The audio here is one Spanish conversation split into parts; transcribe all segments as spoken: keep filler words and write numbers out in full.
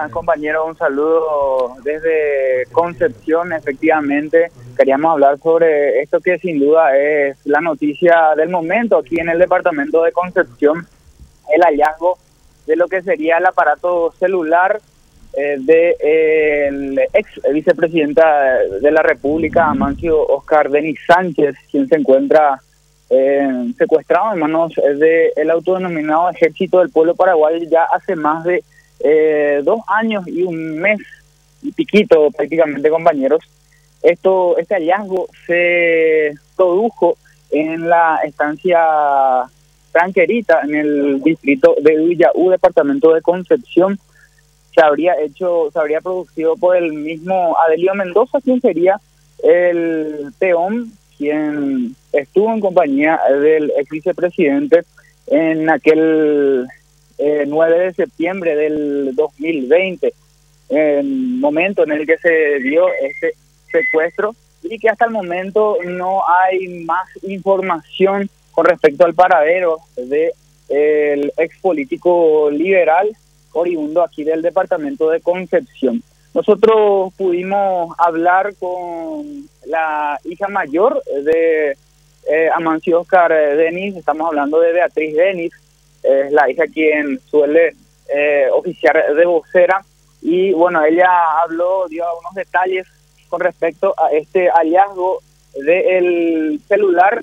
buenas, compañeros. Un saludo desde Concepción. Efectivamente, queríamos hablar sobre esto que sin duda es la noticia del momento aquí en el departamento de Concepción, el hallazgo de lo que sería el aparato celular eh, del eh, ex vicepresidenta de la República, Amancio Oscar Denis Sánchez, quien se encuentra eh, secuestrado en manos del autodenominado Ejército del Pueblo Paraguayo ya hace más de eh, dos años y un mes y piquito prácticamente, compañeros. Esto, este hallazgo se produjo en la estancia Tranquerita, en el distrito de Villaú, departamento de Concepción. Se habría hecho, se habría producido por el mismo Adelio Mendoza, quien sería el peón, quien estuvo en compañía del ex vicepresidente en aquel eh, nueve de septiembre del dos mil veinte, el momento en el que se dio este secuestro, y que hasta el momento no hay más información con respecto al paradero de el ex político liberal oriundo aquí del departamento de Concepción. Nosotros pudimos hablar con la hija mayor de eh, Amancio Oscar Denis. Estamos hablando de Beatriz Denis, es la hija quien suele eh, oficiar de vocera, y bueno, ella habló, dio algunos detalles con respecto a este hallazgo del celular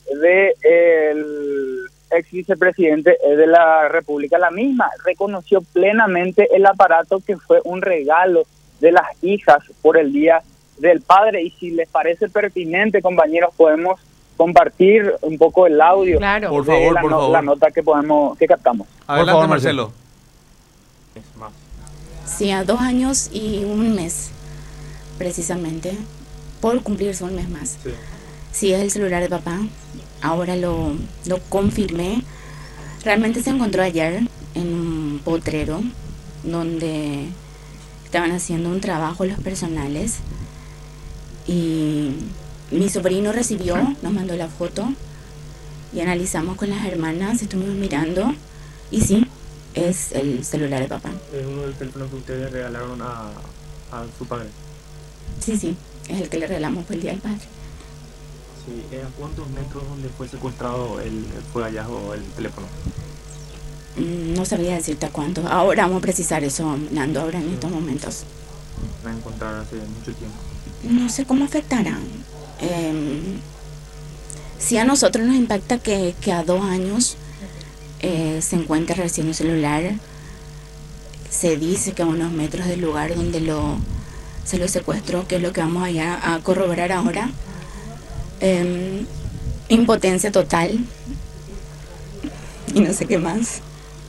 del ex vicepresidente de la República. La misma reconoció plenamente el aparato que fue un regalo de las hijas por el Día del Padre, y si les parece pertinente, compañeros, podemos compartir un poco el audio. Claro. Por favor, la, por no, favor. la nota que podemos que captamos. Adelante, favor, Marcelo. Sí, a dos años y un mes, precisamente, por cumplirse un mes más. Sí. Sí, es el celular de papá. Ahora lo, lo confirmé. Realmente se encontró ayer en un potrero donde estaban haciendo un trabajo los personales, y mi sobrino recibió, nos mandó la foto y analizamos con las hermanas, estuvimos mirando y sí, es el celular de papá. Es uno de los teléfonos que ustedes regalaron a, a su padre. Sí, sí, es el que le regalamos por el Día del Padre. Sí, ¿a cuántos metros donde fue secuestrado el, fue hallazgo el teléfono? No sabría decirte a cuánto. Ahora vamos a precisar eso, Nando, ahora en estos momentos. La encontraron hace mucho tiempo. No sé cómo afectará. Eh, sí, a nosotros nos impacta que, que a dos años eh, se encuentre recién un celular. Se dice que a unos metros del lugar donde lo se lo secuestró, que es lo que vamos allá a corroborar ahora. Eh, impotencia total. Y no sé qué más.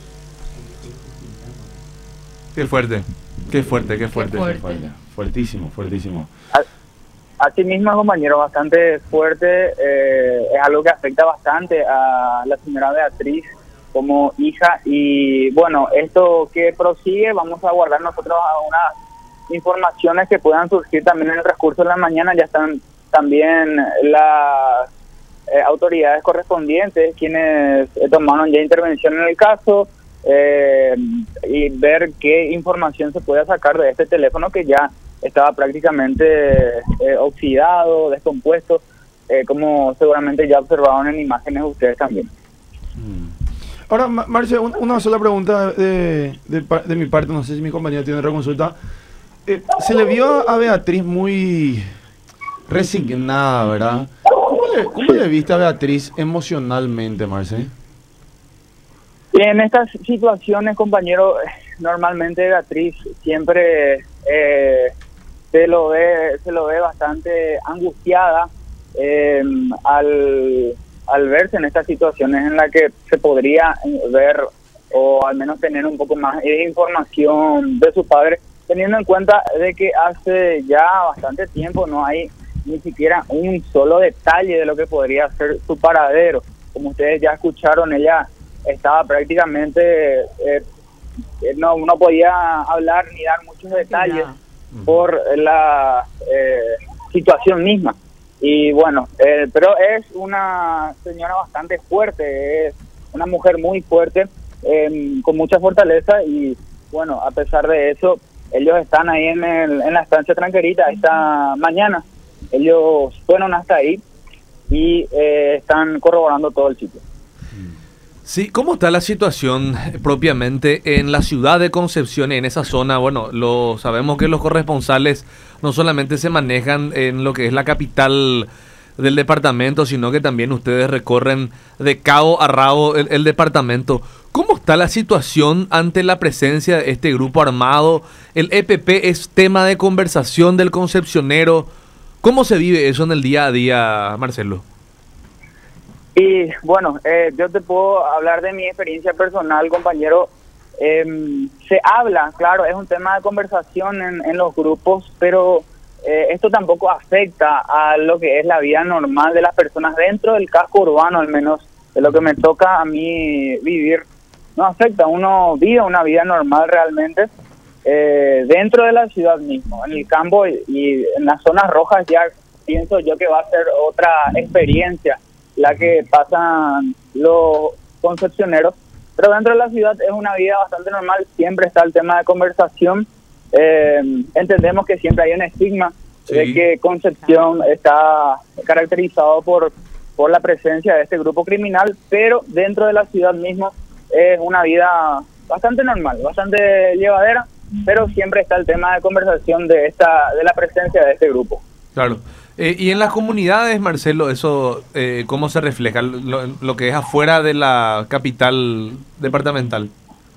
Qué fuerte, qué fuerte, qué fuerte. Qué fuerte. Fuerte, fuertísimo, fuertísimo. Asimismo, compañero, bastante fuerte. Eh, es algo que afecta bastante a la señora Beatriz como hija, y bueno, esto que prosigue, vamos a guardar nosotros algunas informaciones que puedan surgir también en el transcurso de la mañana. Ya están también las eh, autoridades correspondientes quienes eh, tomaron ya intervención en el caso, eh, y ver qué información se puede sacar de este teléfono que ya estaba prácticamente eh, oxidado, descompuesto, eh, como seguramente ya observaron en imágenes ustedes también. Ahora, Marce, un, una sola pregunta de, de, de mi parte, no sé si mi compañera tiene otra consulta. Eh, se le vio a Beatriz muy resignada, ¿verdad? ¿Cómo le, cómo le viste a Beatriz emocionalmente, Marce? Y en estas situaciones, compañero, normalmente Beatriz siempre eh, se lo ve se lo ve bastante angustiada eh, al, al verse en estas situaciones en las que se podría ver o al menos tener un poco más de información de su padre, teniendo en cuenta de que hace ya bastante tiempo no hay ni siquiera un solo detalle de lo que podría ser su paradero. Como ustedes ya escucharon, ella estaba prácticamente, eh, no, no podía hablar ni dar muchos detalles por la eh, situación misma. Y bueno, eh, pero es una señora bastante fuerte, es una mujer muy fuerte, eh, con mucha fortaleza, y bueno, a pesar de eso, ellos están ahí en, el, en la estancia Tranquerita esta mañana. Ellos fueron hasta ahí y eh, están corroborando todo el sitio. Sí, ¿cómo está la situación propiamente en la ciudad de Concepción, en esa zona? Bueno, lo sabemos que los corresponsales no solamente se manejan en lo que es la capital del departamento, sino que también ustedes recorren de cabo a rabo el, el departamento. ¿Cómo está la situación ante la presencia de este grupo armado? ¿El E P P es tema de conversación del concepcionero? ¿Cómo se vive eso en el día a día, Marcelo? Y bueno, eh, yo te puedo hablar de mi experiencia personal, compañero. Eh, se habla, claro, es un tema de conversación en, en los grupos, pero eh, esto tampoco afecta a lo que es la vida normal de las personas dentro del casco urbano, al menos de lo que me toca a mí vivir. No afecta, uno vive una vida normal realmente eh, dentro de la ciudad mismo. En el campo y, y en las zonas rojas ya pienso yo que va a ser otra experiencia la que pasan los concepcioneros, pero dentro de la ciudad es una vida bastante normal, siempre está el tema de conversación. Eh, entendemos que siempre hay un estigma sí. de que Concepción está caracterizado por, por la presencia de este grupo criminal, pero dentro de la ciudad mismo es una vida bastante normal, bastante llevadera, pero siempre está el tema de conversación de esta de la presencia de este grupo. Claro. Eh, y en las comunidades, Marcelo, eso, eh, ¿cómo se refleja? Lo, lo que es afuera de la capital departamental.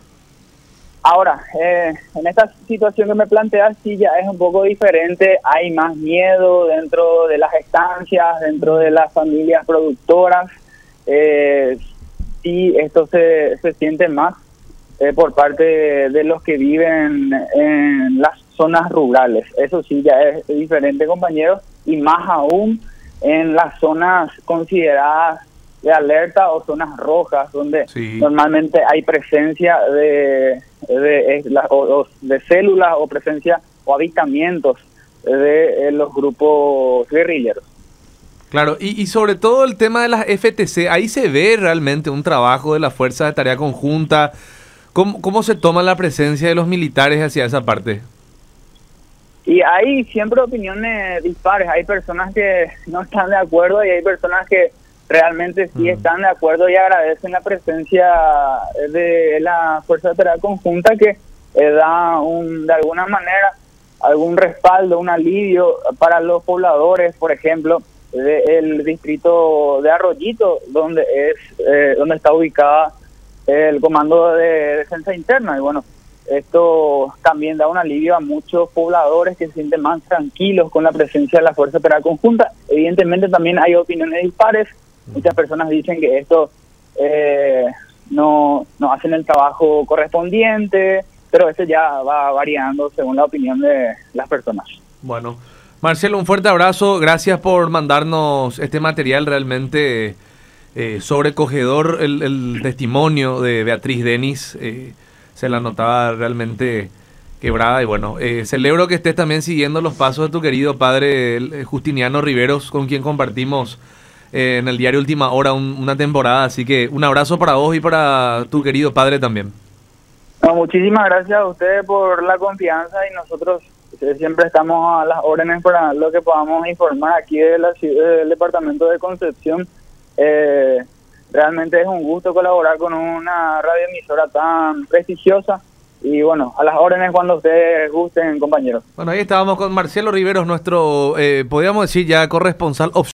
Ahora, eh, en esta situación que me planteas, sí ya es un poco diferente. Hay más miedo dentro de las estancias, dentro de las familias productoras. Eh, sí, esto se, se siente más eh, por parte de, de los que viven en las zonas rurales. Eso sí ya es diferente, compañeros. Y más aún en las zonas consideradas de alerta o zonas rojas, donde sí. normalmente hay presencia de, de, de, o, de células o presencia o avistamientos de, de los grupos guerrilleros. Claro, y, y sobre todo el tema de las F T C, ahí se ve realmente un trabajo de la Fuerza de Tarea Conjunta. ¿Cómo, cómo se toma la presencia de los militares hacia esa parte? Y hay siempre opiniones dispares, hay personas que no están de acuerdo y hay personas que realmente sí uh-huh. están de acuerdo y agradecen la presencia de la Fuerza de Tarea Conjunta que eh, da un, de alguna manera algún respaldo, un alivio para los pobladores, por ejemplo, del distrito de Arroyito, donde es eh, donde está ubicada el Comando de Defensa Interna. Y bueno, esto también da un alivio a muchos pobladores que se sienten más tranquilos con la presencia de la Fuerza de Tarea Conjunta. Evidentemente también hay opiniones dispares. Muchas personas dicen que esto eh, no, no hacen el trabajo correspondiente, pero eso ya va variando según la opinión de las personas. Bueno, Marcelo, un fuerte abrazo. Gracias por mandarnos este material realmente eh, sobrecogedor, el, el testimonio de Beatriz Denis. Eh, se la notaba realmente quebrada y bueno, eh, celebro que estés también siguiendo los pasos de tu querido padre el, Justiniano Riveros, con quien compartimos eh, en el diario Última Hora un, una temporada, así que un abrazo para vos y para tu querido padre también. No, muchísimas gracias a ustedes por la confianza y nosotros eh, siempre estamos a las órdenes para lo que podamos informar aquí de la, del departamento de Concepción. Eh, Realmente es un gusto colaborar con una radioemisora tan prestigiosa y bueno, a las órdenes cuando ustedes gusten, compañeros. Bueno, ahí estábamos con Marcelo Riveros, nuestro, eh, podríamos decir ya corresponsal